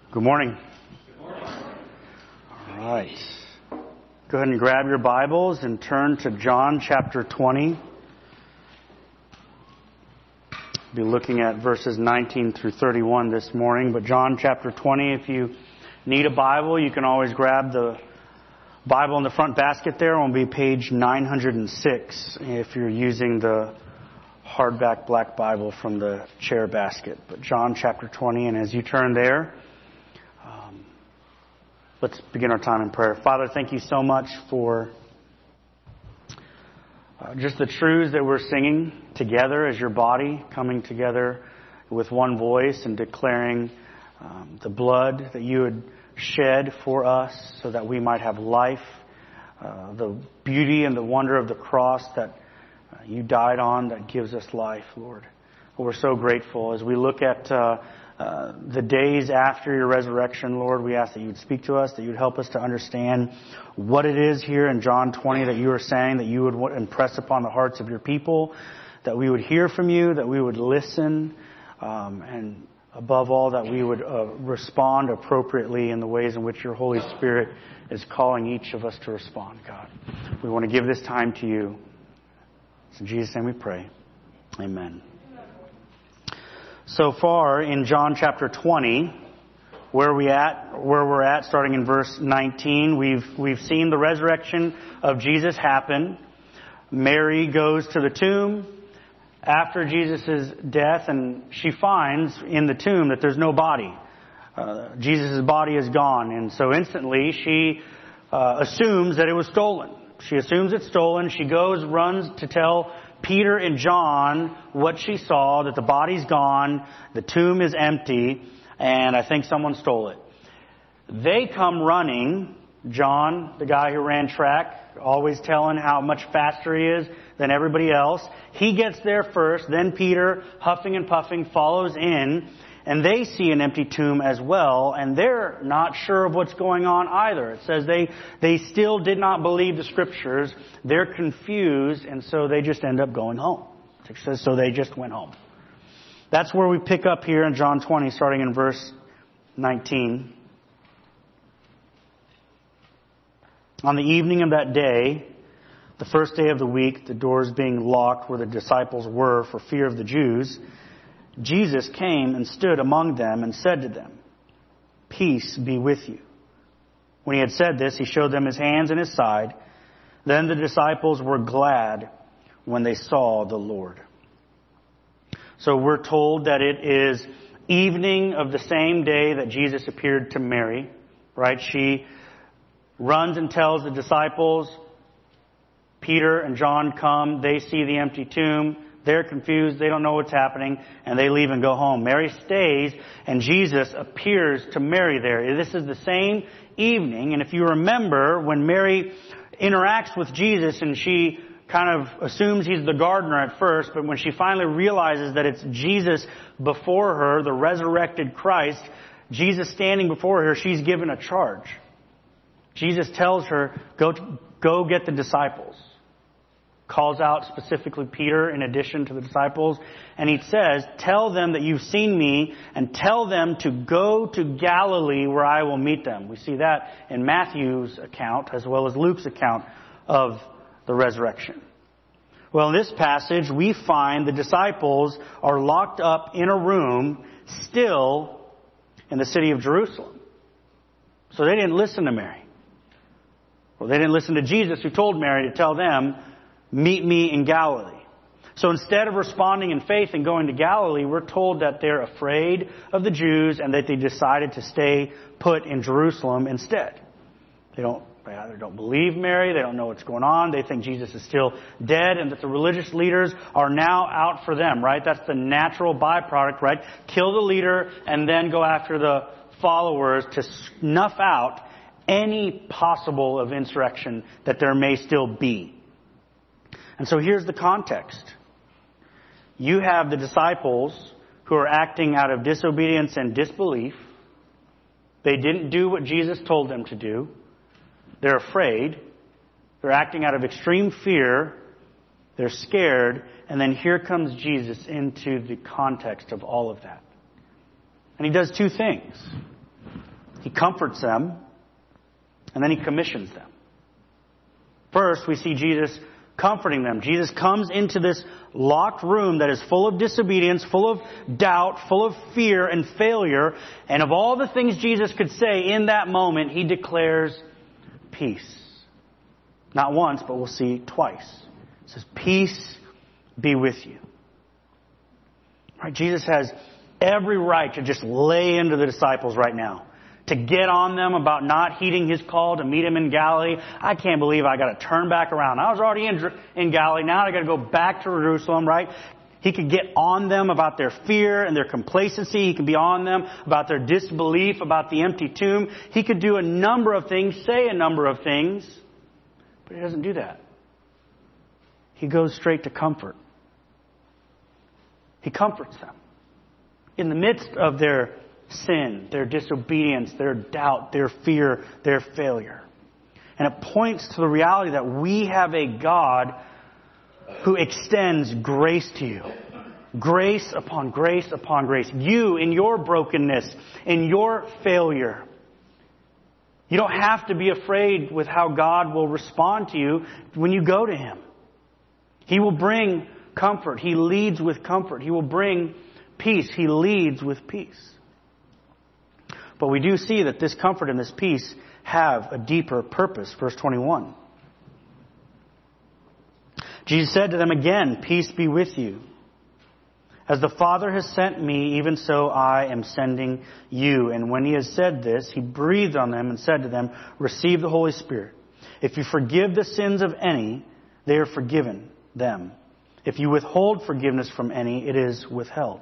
Good morning. Good morning. All right. Go ahead and grab your Bibles and turn to John chapter 20. We'll be looking at verses 19 through 31 this morning. But John chapter 20, if you need a Bible, you can always grab the Bible in the front basket there. It will be page 906 if you're using the hardback black Bible from the chair basket. But John chapter 20, and as you turn there, let's begin our time in prayer. Father, thank you so much for just the truths that we're singing together as your body, coming together with one voice and declaring the blood that you had shed for us so that we might have life, the beauty and the wonder of the cross that you died on that gives us life, Lord. We're so grateful. As we look at the days after your resurrection, Lord, we ask that you would speak to us, that you would help us to understand what it is here in John 20 that you are saying, that you would impress upon the hearts of your people, that we would hear from you, that we would listen, and above all, that we would respond appropriately in the ways in which your Holy Spirit is calling each of us to respond, God. We want to give this time to you. It's in Jesus' name we pray. Amen. So far in John chapter 20, where we're at, starting in verse 19, we've seen the resurrection of Jesus happen. Mary goes to the tomb after Jesus' death, and she finds in the tomb that there's no body. Jesus' body is gone, and so instantly she assumes that it was stolen. She assumes it's stolen. She runs to tell Peter and John what she saw, that the body's gone, the tomb is empty, and I think someone stole it. They come running. John, the guy who ran track, always telling how much faster he is than everybody else. He gets there first, then Peter, huffing and puffing, follows in, and they see an empty tomb as well, and they're not sure of what's going on either. It says they still did not believe the Scriptures. They're confused, and so they just end up going home. It says so they just went home. That's where we pick up here in John 20, starting in verse 19. On the evening of that day, the first day of the week, the doors being locked where the disciples were for fear of the Jews, Jesus came and stood among them and said to them, "Peace be with you." When he had said this, he showed them his hands and his side. Then the disciples were glad when they saw the Lord. So we're told that it is evening of the same day that Jesus appeared to Mary, right? She runs and tells the disciples. Peter and John come. They see the empty tomb. They're confused. They don't know what's happening. And they leave and go home. Mary stays, and Jesus appears to Mary there. This is the same evening. And if you remember, when Mary interacts with Jesus, and she kind of assumes he's the gardener at first, but when she finally realizes that it's Jesus before her, the resurrected Christ, Jesus standing before her, she's given a charge. Jesus tells her, go get the disciples. Calls out specifically Peter in addition to the disciples. And he says, tell them that you've seen me, and tell them to go to Galilee where I will meet them. We see that in Matthew's account as well as Luke's account of the resurrection. Well, in this passage, we find the disciples are locked up in a room still in the city of Jerusalem. So they didn't listen to Mary. Well, they didn't listen to Jesus, who told Mary to tell them, meet me in Galilee. So instead of responding in faith and going to Galilee, we're told that they're afraid of the Jews and that they decided to stay put in Jerusalem instead. They either don't believe Mary, they don't know what's going on, they think Jesus is still dead, and that the religious leaders are now out for them, right? That's the natural byproduct, right? Kill the leader and then go after the followers to snuff out any possible of insurrection that there may still be. And so here's the context. You have the disciples who are acting out of disobedience and disbelief. They didn't do what Jesus told them to do. They're afraid. They're acting out of extreme fear. They're scared. And then here comes Jesus into the context of all of that. And he does two things. He comforts them, and then He commissions them. First, we see Jesus comforting them. Jesus comes into this locked room that is full of disobedience, full of doubt, full of fear and failure. And of all the things Jesus could say in that moment, He declares peace. Not once, but we'll see twice. It says, peace be with you. Right? Jesus has every right to just lay into the disciples right now, to get on them about not heeding His call to meet Him in Galilee. I can't believe I got to turn back around. I was already in Galilee. Now I got to go back to Jerusalem, right? He could get on them about their fear and their complacency. He could be on them about their disbelief, about the empty tomb. He could do a number of things, say a number of things, but He doesn't do that. He goes straight to comfort. He comforts them. In the midst of their sin, their disobedience, their doubt, their fear, their failure. And it points to the reality that we have a God who extends grace to you. Grace upon grace upon grace. You, in your brokenness, in your failure, you don't have to be afraid with how God will respond to you when you go to Him. He will bring comfort. He leads with comfort. He will bring peace. He leads with peace. But we do see that this comfort and this peace have a deeper purpose. Verse 21. Jesus said to them again, peace be with you. As the Father has sent me, even so I am sending you. And when He has said this, He breathed on them and said to them, receive the Holy Spirit. If you forgive the sins of any, they are forgiven them. If you withhold forgiveness from any, it is withheld.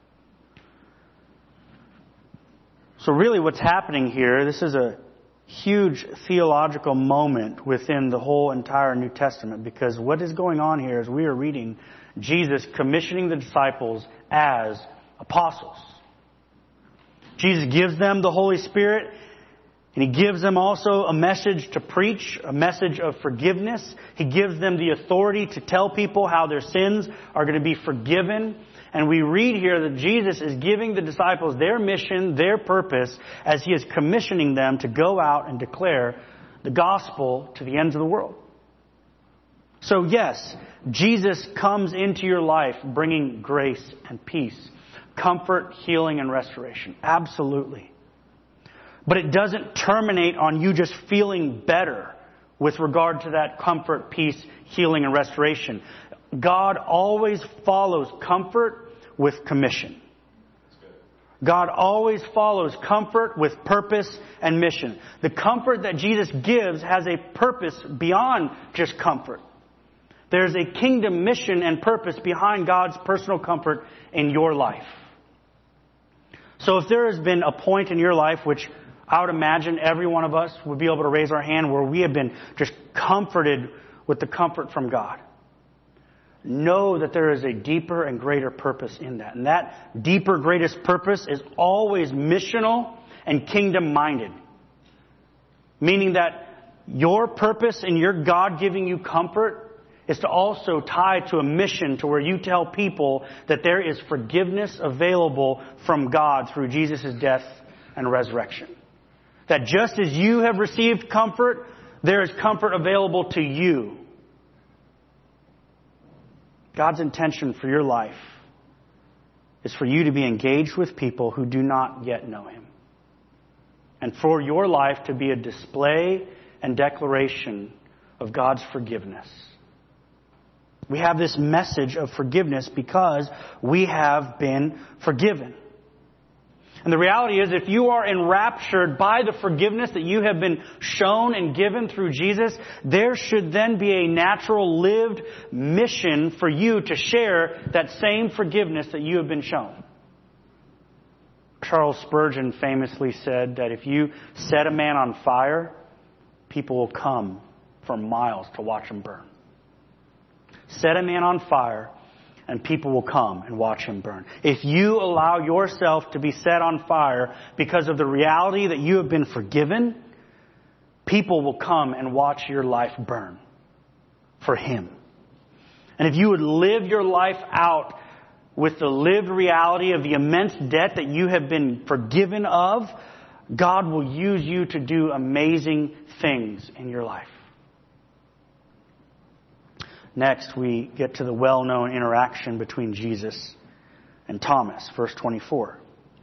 So really what's happening here, this is a huge theological moment within the whole entire New Testament, because what is going on here is we are reading Jesus commissioning the disciples as apostles. Jesus gives them the Holy Spirit, and He gives them also a message to preach, a message of forgiveness. He gives them the authority to tell people how their sins are going to be forgiven. And we read here that Jesus is giving the disciples their mission, their purpose, as He is commissioning them to go out and declare the gospel to the ends of the world. So yes, Jesus comes into your life bringing grace and peace, comfort, healing, and restoration. Absolutely. But it doesn't terminate on you just feeling better with regard to that comfort, peace, healing, and restoration. God always follows comfort with commission. God always follows comfort with purpose and mission. The comfort that Jesus gives has a purpose beyond just comfort. There's a kingdom mission and purpose behind God's personal comfort in your life. So if there has been a point in your life, which I would imagine every one of us would be able to raise our hand, where we have been just comforted with the comfort from God, know that there is a deeper and greater purpose in that. And that deeper, greatest purpose is always missional and kingdom-minded. Meaning that your purpose and your God giving you comfort is to also tie to a mission to where you tell people that there is forgiveness available from God through Jesus' death and resurrection. That just as you have received comfort, there is comfort available to you. God's intention for your life is for you to be engaged with people who do not yet know Him. And for your life to be a display and declaration of God's forgiveness. We have this message of forgiveness because we have been forgiven. And the reality is, if you are enraptured by the forgiveness that you have been shown and given through Jesus, there should then be a natural lived mission for you to share that same forgiveness that you have been shown. Charles Spurgeon famously said that if you set a man on fire, people will come for miles to watch him burn. Set a man on fire, and people will come and watch him burn. If you allow yourself to be set on fire because of the reality that you have been forgiven, people will come and watch your life burn for Him. And if you would live your life out with the lived reality of the immense debt that you have been forgiven of, God will use you to do amazing things in your life. Next, we get to the well-known interaction between Jesus and Thomas, verse 24.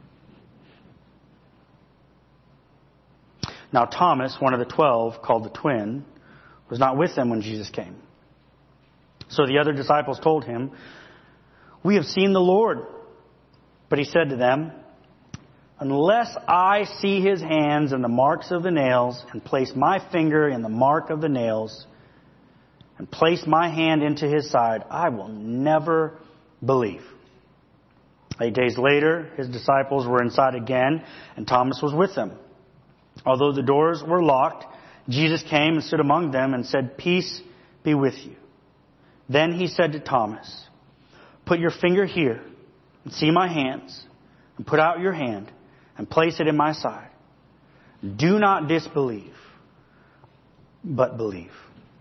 Now Thomas, one of the 12, called the twin, was not with them when Jesus came. So the other disciples told him, "We have seen the Lord." But he said to them, "Unless I see his hands and the marks of the nails, and place my finger in the mark of the nails, and place my hand into his side, I will never believe." 8 days later, his disciples were inside again, and Thomas was with them. Although the doors were locked, Jesus came and stood among them and said, "Peace be with you." Then he said to Thomas, "Put your finger here and see my hands, and put out your hand and place it in my side. Do not disbelieve, but believe."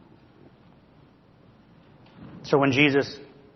So when Jesus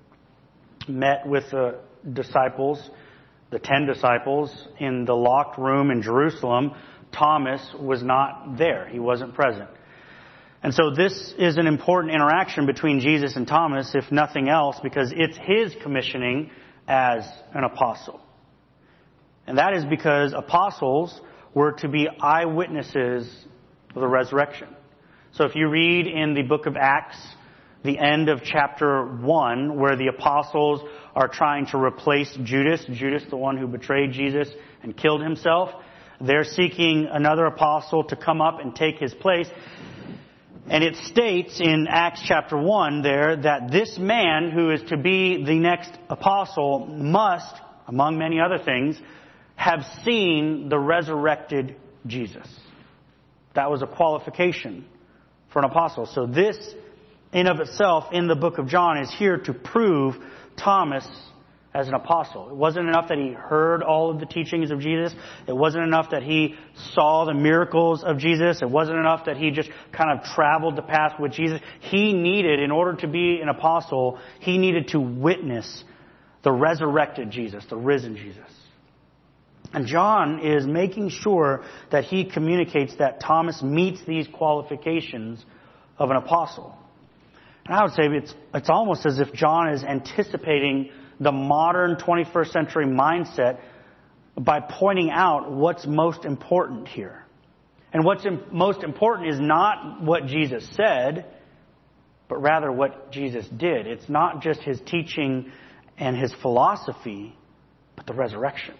met with the disciples, the 10 disciples, in the locked room in Jerusalem, Thomas was not there. He wasn't present. And so this is an important interaction between Jesus and Thomas, if nothing else, because it's his commissioning as an apostle. And that is because apostles were to be eyewitnesses of the resurrection. So if you read in the book of Acts, the end of chapter 1, where the apostles are trying to replace Judas, the one who betrayed Jesus and killed himself, they're seeking another apostle to come up and take his place. And it states in Acts chapter 1 there that this man who is to be the next apostle must, among many other things, have seen the resurrected Jesus. That was a qualification for an apostle. So this, in of itself, in the book of John, is here to prove Thomas as an apostle. It wasn't enough that he heard all of the teachings of Jesus. It wasn't enough that he saw the miracles of Jesus. It wasn't enough that he just kind of traveled the path with Jesus. He needed, in order to be an apostle, he needed to witness the resurrected Jesus, the risen Jesus. And John is making sure that he communicates that Thomas meets these qualifications of an apostle. And I would say it's almost as if John is anticipating the modern 21st century mindset by pointing out what's most important here. And what's most important is not what Jesus said, but rather what Jesus did. It's not just his teaching and his philosophy, but the resurrection.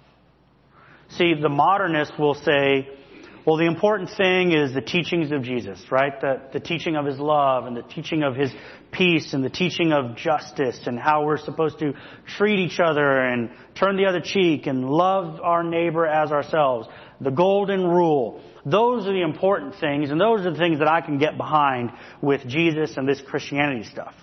See, the modernists will say, well, the important thing is the teachings of Jesus, right? The teaching of his love and the teaching of his peace and the teaching of justice and how we're supposed to treat each other and turn the other cheek and love our neighbor as ourselves. The golden rule. Those are the important things, and those are the things that I can get behind with Jesus and this Christianity stuff.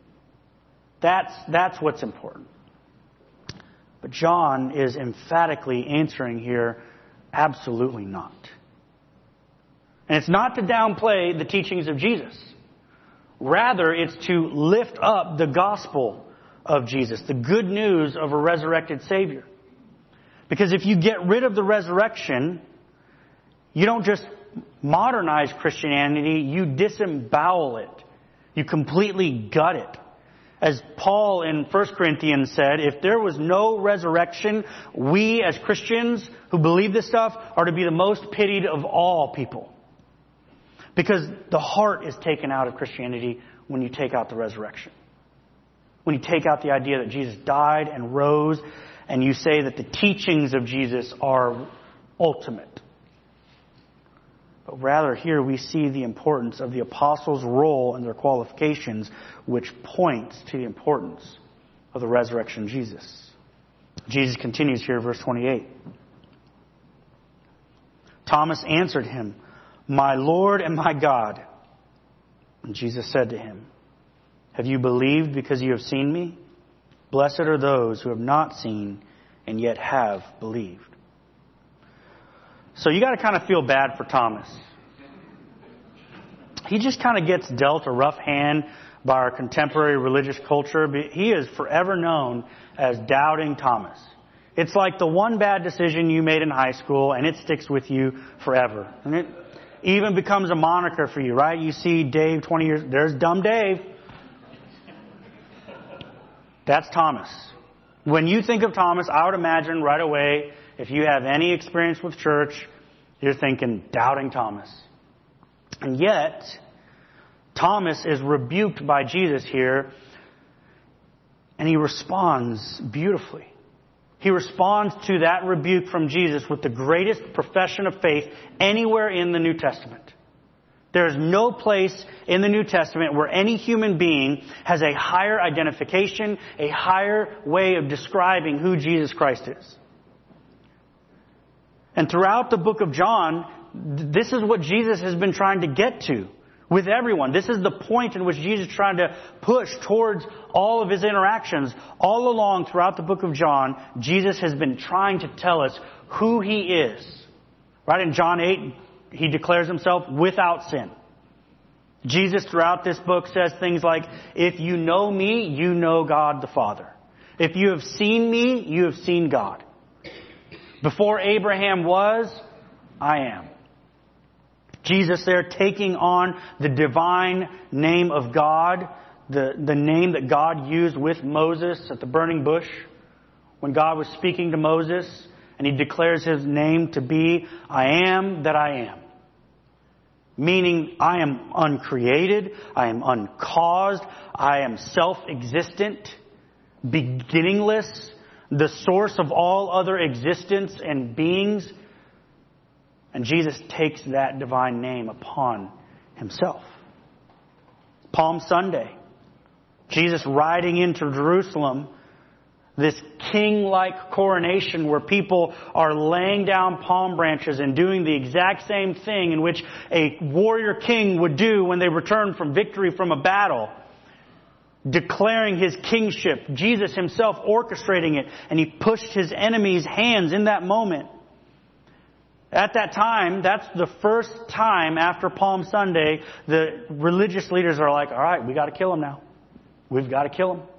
That's what's important. But John is emphatically answering here, absolutely not. And it's not to downplay the teachings of Jesus. Rather, it's to lift up the gospel of Jesus, the good news of a resurrected Savior. Because if you get rid of the resurrection, you don't just modernize Christianity, you disembowel it. You completely gut it. As Paul in 1 Corinthians said, if there was no resurrection, we as Christians who believe this stuff are to be the most pitied of all people. Because the heart is taken out of Christianity when you take out the resurrection. When you take out the idea that Jesus died and rose, and you say that the teachings of Jesus are ultimate. But rather here we see the importance of the apostles' role and their qualifications, which points to the importance of the resurrection of Jesus. Jesus continues here, verse 28. Thomas answered him, "My Lord and my God." And Jesus said to him, "Have you believed because you have seen me? Blessed are those who have not seen and yet have believed." So you got to kind of feel bad for Thomas. He just kind of gets dealt a rough hand by our contemporary religious culture. He is forever known as Doubting Thomas. It's like the one bad decision you made in high school, and it sticks with you forever. And it even becomes a moniker for you, right? You see Dave 20 years, there's dumb Dave. That's Thomas. When you think of Thomas, I would imagine right away, if you have any experience with church, you're thinking, doubting Thomas. And yet, Thomas is rebuked by Jesus here, and he responds beautifully. He responds to that rebuke from Jesus with the greatest profession of faith anywhere in the New Testament. There is no place in the New Testament where any human being has a higher identification, a higher way of describing who Jesus Christ is. And throughout the book of John, this is what Jesus has been trying to get to with everyone. This is the point in which Jesus is trying to push towards all of his interactions. All along throughout the book of John, Jesus has been trying to tell us who he is. Right in John 8, he declares himself without sin. Jesus throughout this book says things like, if you know me, you know God the Father. If you have seen me, you have seen God. Before Abraham was, I am. Jesus there taking on the divine name of God, the name that God used with Moses at the burning bush when God was speaking to Moses, and he declares his name to be, I am that I am. Meaning, I am uncreated, I am uncaused, I am self-existent, beginningless, the source of all other existence and beings. And Jesus takes that divine name upon himself. Palm Sunday, Jesus riding into Jerusalem, this king-like coronation where people are laying down palm branches and doing the exact same thing in which a warrior king would do when they return from victory from a battle. Declaring his kingship, Jesus himself orchestrating it, and he pushed his enemies' hands in that moment. At that time, that's the first time after Palm Sunday, the religious leaders are like, all right, we got to kill him now. We've got to kill him.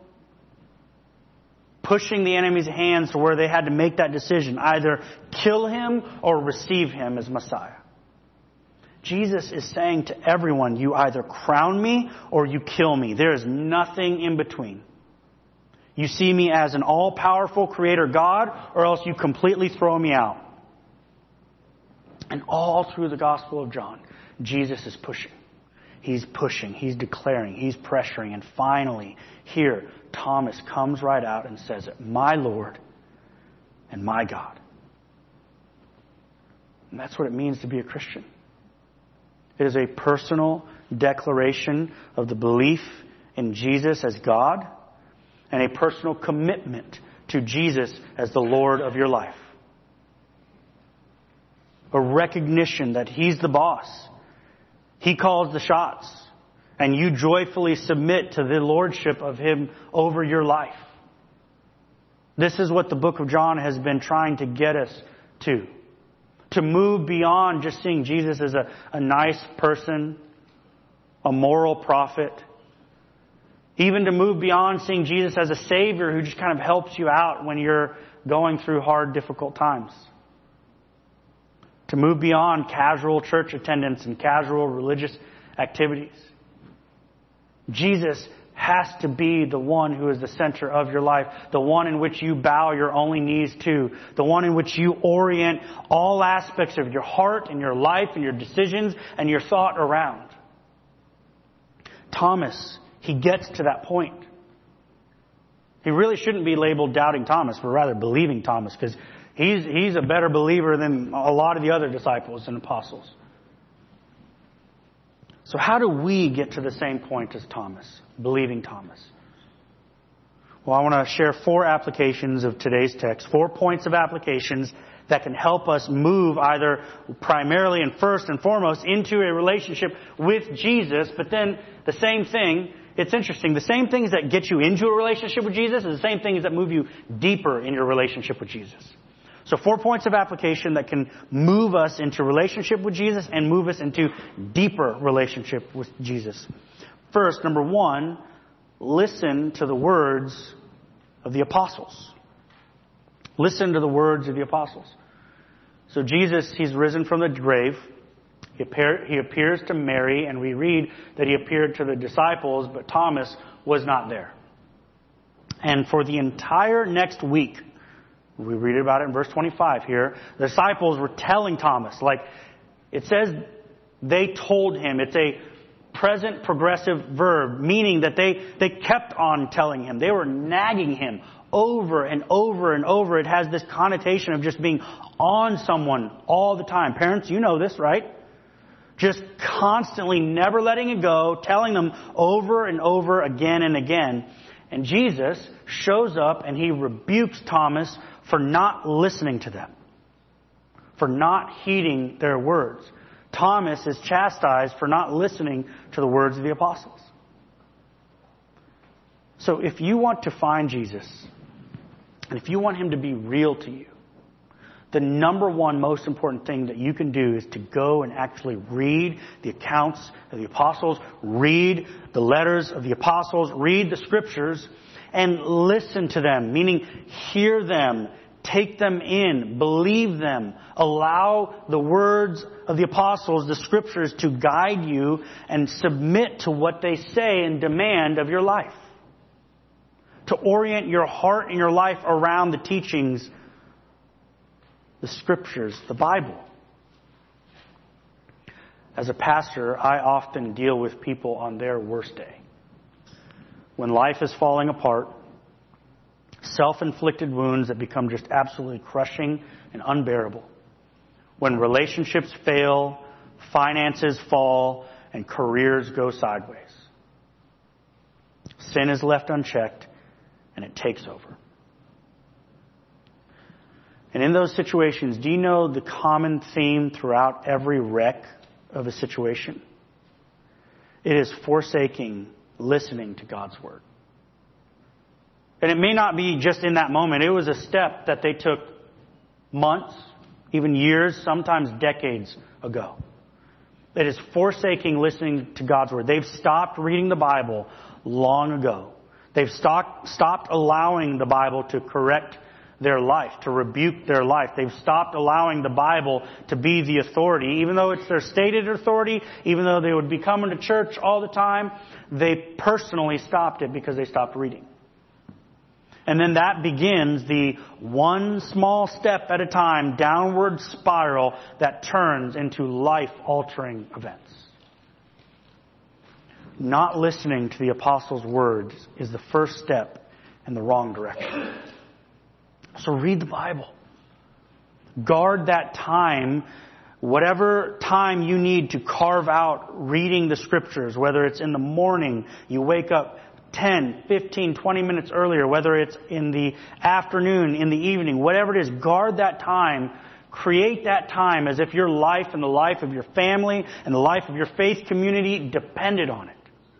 Pushing the enemy's hands to where they had to make that decision, either kill him or receive him as Messiah. Jesus is saying to everyone, you either crown me or you kill me. There is nothing in between. You see me as an all-powerful creator God, or else you completely throw me out. And all through the Gospel of John, Jesus is pushing. He's pushing, he's declaring, he's pressuring. And finally, here, Thomas comes right out and says it, my Lord and my God. And that's what it means to be a Christian. It is a personal declaration of the belief in Jesus as God and a personal commitment to Jesus as the Lord of your life. A recognition that he's the boss. He calls the shots. And you joyfully submit to the lordship of him over your life. This is what the book of John has been trying to get us to. To move beyond just seeing Jesus as a nice person, a moral prophet. Even to move beyond seeing Jesus as a Savior who just kind of helps you out when you're going through hard, difficult times. To move beyond casual church attendance and casual religious activities. Jesus has to be the one who is the center of your life, the one in which you bow your only knees to, the one in which you orient all aspects of your heart and your life and your decisions and your thought around. Thomas, he gets to that point. He really shouldn't be labeled doubting Thomas, but rather believing Thomas, because he's a better believer than a lot of the other disciples and apostles. So how do we get to the same point as Thomas, believing Thomas? Well, I want to share 4 applications of today's text, 4 points of applications that can help us move either primarily and first and foremost into a relationship with Jesus, but then the same thing, it's interesting, the same things that get you into a relationship with Jesus are the same things that move you deeper in your relationship with Jesus. So 4 points of application that can move us into relationship with Jesus and move us into deeper relationship with Jesus. First, number 1, listen to the words of the apostles. Listen to the words of the apostles. So Jesus, he's risen from the grave. He appears to Mary, and we read that he appeared to the disciples, but Thomas was not there. And for the entire next week, we read about it in verse 25 here, the disciples were telling Thomas, like it says they told him. It's a present progressive verb, meaning that they kept on telling him. They were nagging him over and over and over. It has this connotation of just being on someone all the time. Parents, you know this, right? Just constantly never letting it go, telling them over and over again and again. And Jesus shows up and he rebukes Thomas for not listening to them, for not heeding their words. Thomas is chastised for not listening to the words of the apostles. So if you want to find Jesus, and if you want him to be real to you, the number one most important thing that you can do is to go and actually read the accounts of the apostles, read the letters of the apostles, read the scriptures, and listen to them, meaning hear them, take them in, believe them, allow the words of the apostles, the scriptures, to guide you and submit to what they say and demand of your life. To orient your heart and your life around the teachings, the scriptures, the Bible. As a pastor, I often deal with people on their worst day. When life is falling apart, self-inflicted wounds that become just absolutely crushing and unbearable. When relationships fail, finances fall, and careers go sideways. Sin is left unchecked, and it takes over. And in those situations, do you know the common theme throughout every wreck of a situation? It is forsaking listening to God's Word. And it may not be just in that moment. It was a step that they took months, even years, sometimes decades ago. It is forsaking listening to God's Word. They've stopped reading the Bible long ago. They've stopped allowing the Bible to correct their life, to rebuke their life. They've stopped allowing the Bible to be the authority. Even though it's their stated authority, even though they would be coming to church all the time, they personally stopped it because they stopped reading. And then that begins the one small step at a time downward spiral that turns into life-altering events. Not listening to the apostles' words is the first step in the wrong direction. So read the Bible. Guard that time, whatever time you need to carve out reading the scriptures, whether it's in the morning, you wake up 10, 15, 20 minutes earlier, whether it's in the afternoon, in the evening, whatever it is, guard that time. Create that time as if your life and the life of your family and the life of your faith community depended on it.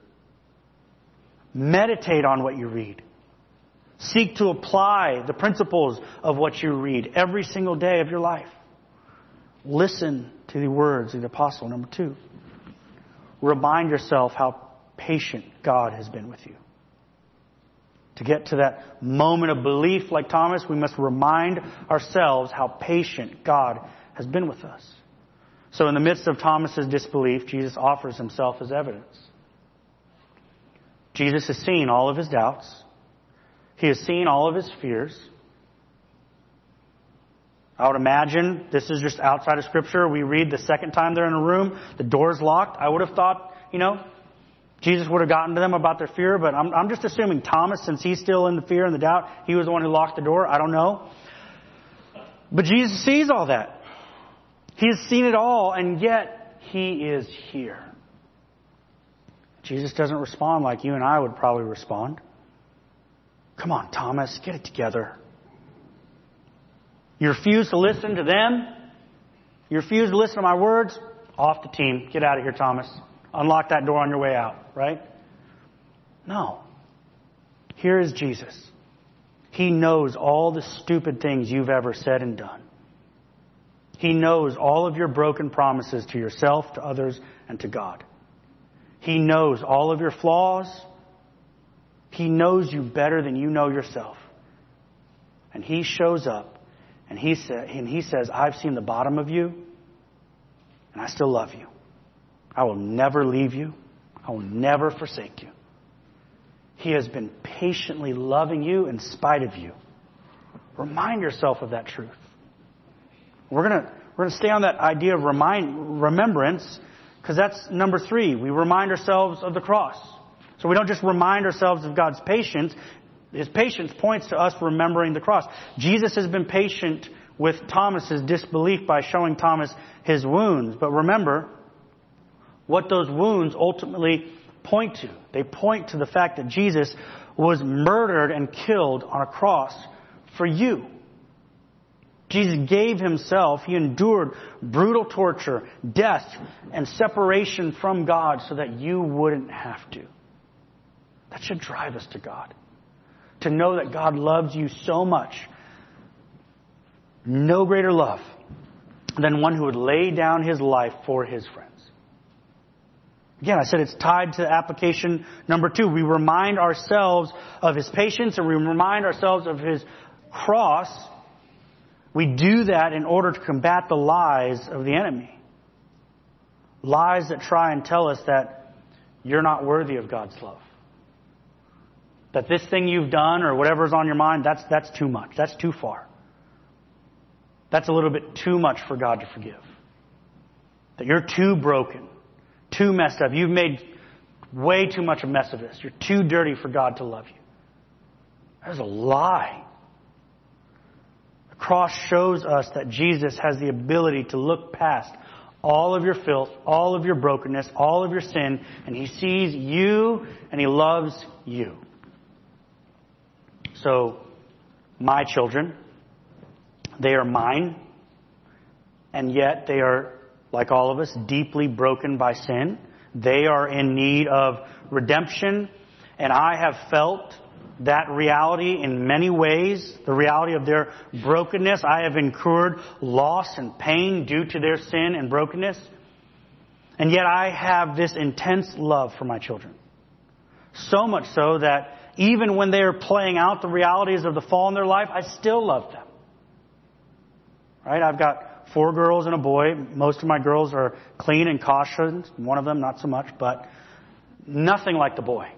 Meditate on what you read. Seek to apply the principles of what you read every single day of your life. Listen to the words of the apostle. Number 2, remind yourself how patient God has been with you. To get to that moment of belief like Thomas, we must remind ourselves how patient God has been with us. So in the midst of Thomas's disbelief, Jesus offers himself as evidence. Jesus has seen all of his doubts. He has seen all of his fears. I would imagine this is just outside of Scripture. We read the second time they're in a room, the door's locked. I would have thought, Jesus would have gotten to them about their fear, but I'm just assuming Thomas, since he's still in the fear and the doubt, he was the one who locked the door. I don't know. But Jesus sees all that. He has seen it all, and yet he is here. Jesus doesn't respond like you and I would probably respond. Come on, Thomas, get it together. You refuse to listen to them? You refuse to listen to my words? Off the team. Get out of here, Thomas. Unlock that door on your way out, right? No. Here is Jesus. He knows all the stupid things you've ever said and done. He knows all of your broken promises to yourself, to others, and to God. He knows all of your flaws. He knows you better than you know yourself. And he shows up and he says, I've seen the bottom of you and I still love you. I will never leave you. I will never forsake you. He has been patiently loving you in spite of you. Remind yourself of that truth. We're going to stay on that idea of remembrance, because that's number 3. We remind ourselves of the cross. So we don't just remind ourselves of God's patience. His patience points to us remembering the cross. Jesus has been patient with Thomas's disbelief by showing Thomas his wounds. But remember what those wounds ultimately point to. They point to the fact that Jesus was murdered and killed on a cross for you. Jesus gave himself. He endured brutal torture, death, and separation from God so that you wouldn't have to. That should drive us to God. To know that God loves you so much. No greater love than one who would lay down his life for his friends. Again, I said it's tied to application number 2. We remind ourselves of his patience and we remind ourselves of his cross. We do that in order to combat the lies of the enemy. Lies that try and tell us that you're not worthy of God's love. That this thing you've done or whatever's on your mind, that's too much. That's too far. That's a little bit too much for God to forgive. That you're too broken, too messed up. You've made way too much a mess of this. You're too dirty for God to love you. That is a lie. The cross shows us that Jesus has the ability to look past all of your filth, all of your brokenness, all of your sin, and he sees you and he loves you. So, my children, they are mine, and yet they are, like all of us, deeply broken by sin. They are in need of redemption, and I have felt that reality in many ways, the reality of their brokenness. I have incurred loss and pain due to their sin and brokenness, and yet I have this intense love for my children. So much so that even when they are playing out the realities of the fall in their life, I still love them. Right? I've got 4 girls and a boy. Most of my girls are clean and cautious. One of them, not so much, but nothing like the boy.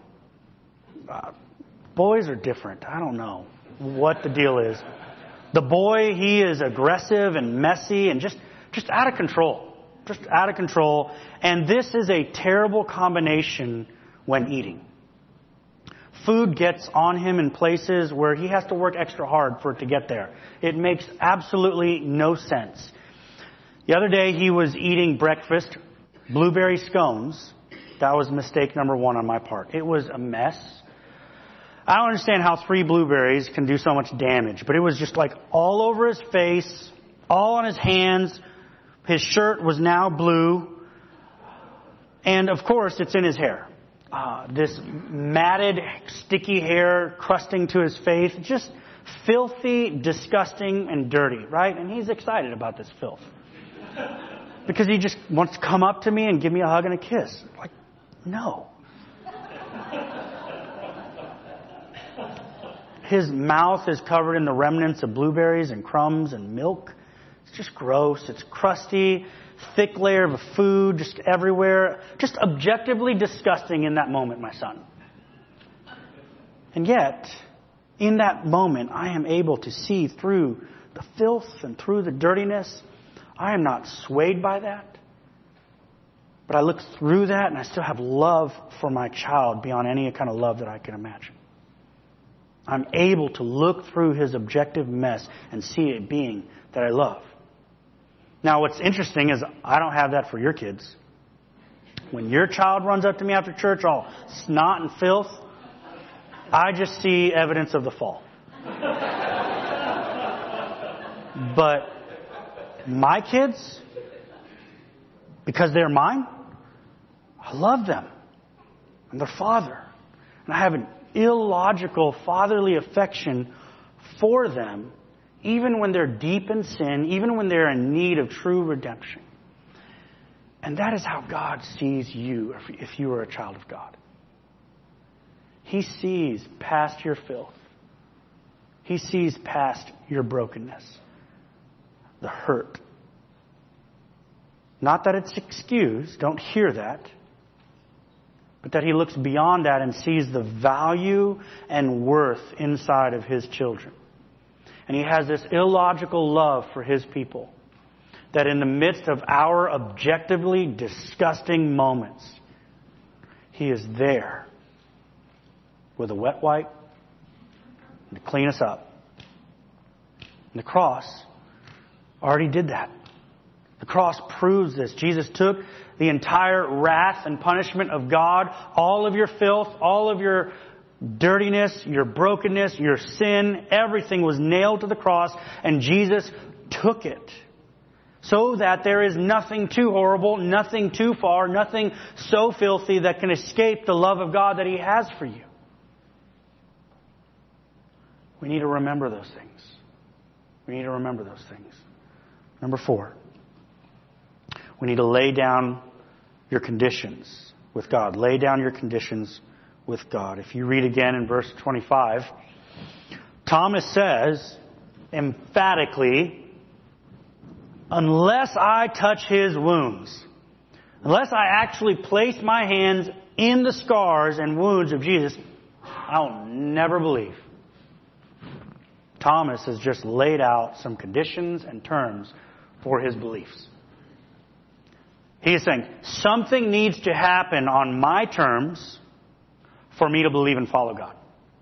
Boys are different. I don't know what the deal is. The boy, he is aggressive and messy and just out of control. Just out of control. And this is a terrible combination when eating. Food gets on him in places where he has to work extra hard for it to get there. It makes absolutely no sense. The other day he was eating breakfast, blueberry scones. That was mistake number 1 on my part. It was a mess. I don't understand how 3 blueberries can do so much damage, but it was just like all over his face, all on his hands. His shirt was now blue. And of course, it's in his hair. This matted, sticky hair crusting to his face. Just filthy, disgusting, and dirty, right? And he's excited about this filth. Because he just wants to come up to me and give me a hug and a kiss. Like, no. His mouth is covered in the remnants of blueberries and crumbs and milk. It's just gross. It's crusty. Thick layer of food just everywhere. Just objectively disgusting in that moment, my son. And yet, in that moment, I am able to see through the filth and through the dirtiness. I am not swayed by that. But I look through that and I still have love for my child beyond any kind of love that I can imagine. I'm able to look through his objective mess and see a being that I love. Now, what's interesting is I don't have that for your kids. When your child runs up to me after church all snot and filth, I just see evidence of the fall. But my kids, because they're mine, I love them. I'm their father. And I have an illogical fatherly affection for them, even when they're deep in sin, even when they're in need of true redemption. And that is how God sees you if you are a child of God. He sees past your filth. He sees past your brokenness, the hurt. Not that it's excused, don't hear that, but that He looks beyond that and sees the value and worth inside of His children. And He has this illogical love for His people, that in the midst of our objectively disgusting moments, He is there with a wet wipe to clean us up. And the cross already did that. The cross proves this. Jesus took the entire wrath and punishment of God, all of your filth, all of your dirtiness, your brokenness, your sin, everything was nailed to the cross, and Jesus took it. So that there is nothing too horrible, nothing too far, nothing so filthy that can escape the love of God that He has for you. We need to remember those things. We need to remember those things. Number 4. We need to lay down your conditions with God. Lay down your conditions with God. If you read again in verse 25, Thomas says emphatically, unless I touch His wounds, unless I actually place my hands in the scars and wounds of Jesus, I'll never believe. Thomas has just laid out some conditions and terms for his beliefs. He is saying, something needs to happen on my terms for me to believe and follow God.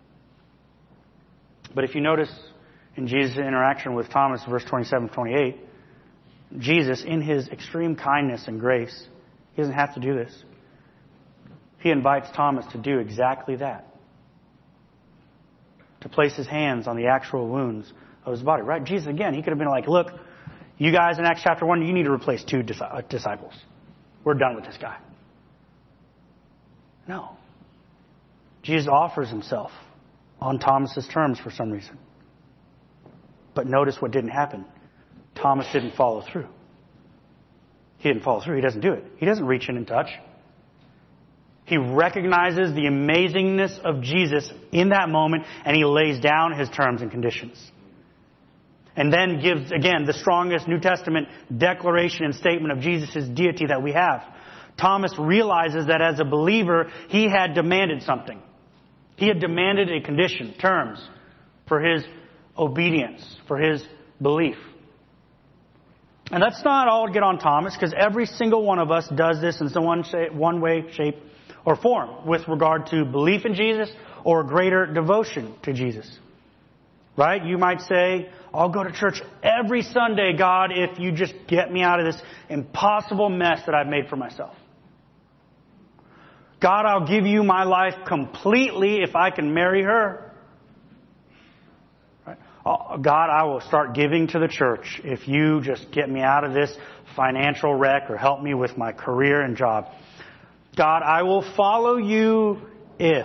But if you notice in Jesus' interaction with Thomas, verse 27-28, Jesus, in His extreme kindness and grace, He doesn't have to do this. He invites Thomas to do exactly that. To place His hands on the actual wounds of His body. Right? Jesus, again, He could have been like, look, you guys in Acts chapter 1, you need to replace 2 disciples. We're done with this guy. No. Jesus offers Himself on Thomas's terms for some reason. But notice what didn't happen. Thomas didn't follow through. He didn't follow through. He doesn't do it. He doesn't reach in and touch. He recognizes the amazingness of Jesus in that moment, and he lays down His terms and conditions. And then gives, again, the strongest New Testament declaration and statement of Jesus' deity that we have. Thomas realizes that as a believer, he had demanded something. He had demanded a condition, terms, for his obedience, for his belief. And let's not all get on Thomas, because every single one of us does this in some one way, shape, or form with regard to belief in Jesus or greater devotion to Jesus. Right? You might say, I'll go to church every Sunday, God, if you just get me out of this impossible mess that I've made for myself. God, I'll give you my life completely if I can marry her. Right? God, I will start giving to the church if you just get me out of this financial wreck or help me with my career and job. God, I will follow you if.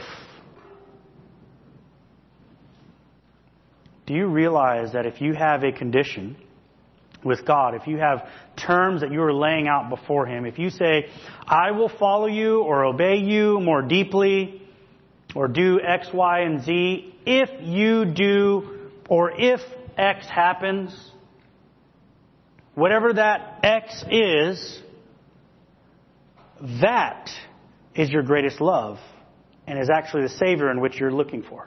Do you realize that if you have a condition with God, if you have terms that you are laying out before Him, if you say, I will follow you or obey you more deeply or do X, Y, and Z, if you do or if X happens, whatever that X is, that is your greatest love and is actually the Savior in which you're looking for.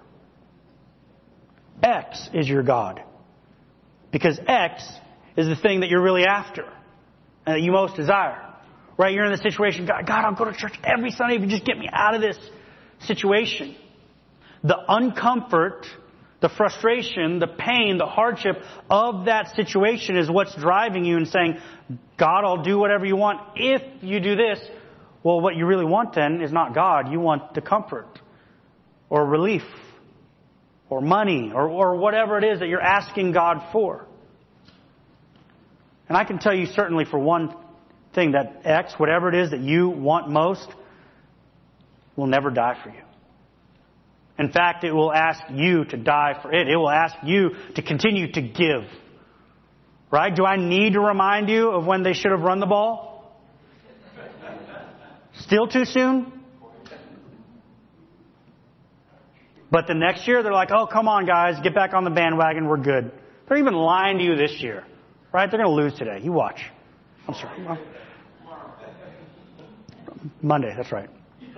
X is your God. Because X is the thing that you're really after and that you most desire. Right? You're in the situation, God, I'll go to church every Sunday if you just get me out of this situation. The uncomfort, the frustration, the pain, the hardship of that situation is what's driving you and saying, God, I'll do whatever you want if you do this. Well, what you really want then is not God. You want the comfort or relief or money or whatever it is that you're asking God for. And I can tell you certainly for one thing that X, whatever it is that you want most, will never die for you. In fact, it will ask you to die for it. It will ask you to continue to give. Right? Do I need to remind you of when they should have run the ball? Still too soon? But the next year, they're like, oh, come on, guys, get back on the bandwagon. We're good. They're even lying to you this year. Right? They're going to lose today. You watch. I'm sorry. Monday, that's right.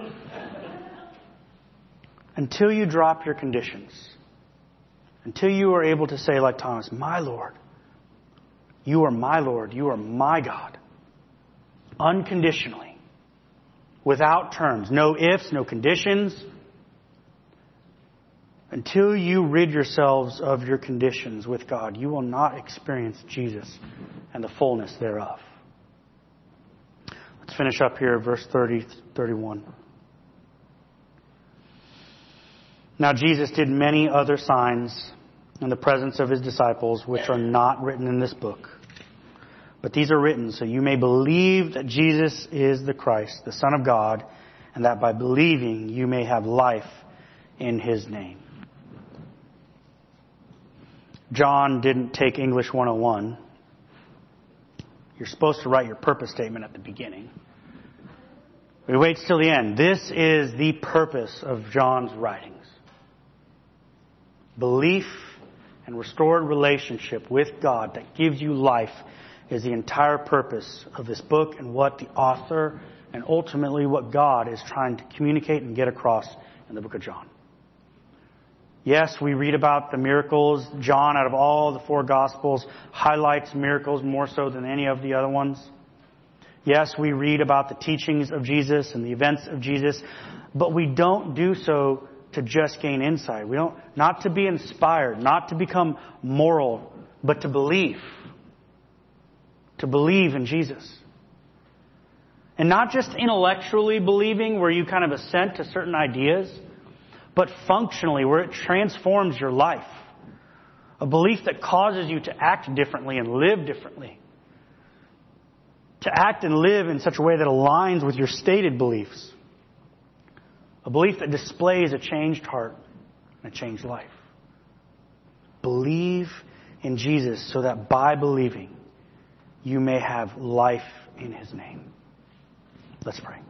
Until you drop your conditions. Until you are able to say like Thomas, my Lord. You are my Lord. You are my God. Unconditionally. Without terms. No ifs, no conditions. Until you rid yourselves of your conditions with God, you will not experience Jesus and the fullness thereof. Let's finish up here, verse 30, 31. Now Jesus did many other signs in the presence of his disciples, which are not written in this book. But these are written so you may believe that Jesus is the Christ, the Son of God, and that by believing you may have life in his name. John didn't take English 101. You're supposed to write your purpose statement at the beginning. But he waits till the end. This is the purpose of John's writings. Belief and restored relationship with God that gives you life is the entire purpose of this book and what the author and ultimately what God is trying to communicate and get across in the book of John. Yes, we read about the miracles. John, out of all the four Gospels, highlights miracles more so than any of the other ones. Yes, we read about the teachings of Jesus and the events of Jesus, but we don't do so to just gain insight. Not to be inspired, not to become moral, but to believe. To believe in Jesus. And not just intellectually believing where you kind of assent to certain ideas, but functionally, where it transforms your life. A belief that causes you to act differently and live differently. To act and live in such a way that aligns with your stated beliefs. A belief that displays a changed heart and a changed life. Believe in Jesus so that by believing, you may have life in his name. Let's pray.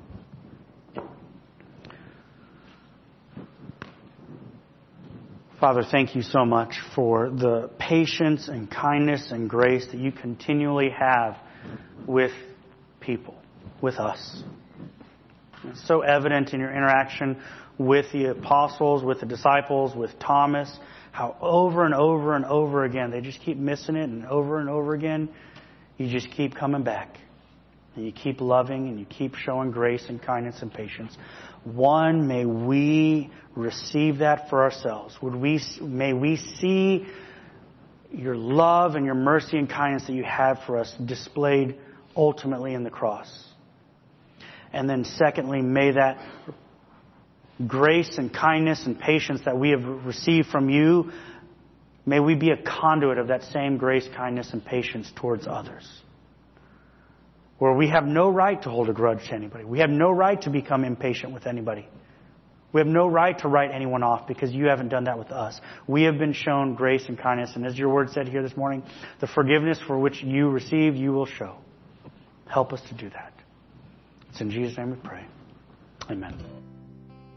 Father, thank you so much for the patience and kindness and grace that you continually have with people, with us. It's so evident in your interaction with the apostles, with the disciples, with Thomas, how over and over and over again, they just keep missing it, and over again, you just keep coming back. And you keep loving and you keep showing grace and kindness and patience. One, may we receive that for ourselves. May we see your love and your mercy and kindness that you have for us displayed ultimately in the cross. And then secondly, may that grace and kindness and patience that we have received from you, may we be a conduit of that same grace, kindness, and patience towards others. Where we have no right to hold a grudge to anybody. We have no right to become impatient with anybody. We have no right to write anyone off because you haven't done that with us. We have been shown grace and kindness, and as your word said here this morning, the forgiveness for which you receive, you will show. Help us to do that. It's in Jesus' name we pray. Amen.